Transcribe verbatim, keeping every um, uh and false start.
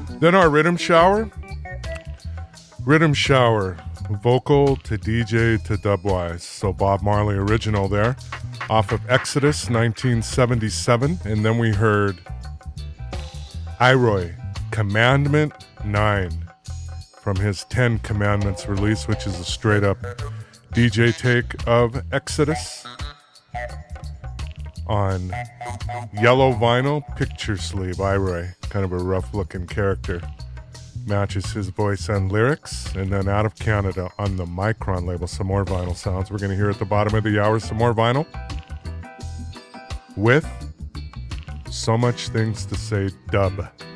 Then our Rhythm Shower. Rhythm Shower, vocal to D J to Dubwise. So Bob Marley original there, off of Exodus nineteen seventy-seven. And then we heard Iroy, Commandment nine, from his Ten Commandments release, which is a straight up D J take of Exodus on yellow vinyl, picture sleeve. Iroy, kind of a rough looking character, matches his voice and lyrics. And then out of Canada on the Micron label, some more vinyl sounds. We're going to hear at the bottom of the hour some more vinyl with So Much Things to Say dub.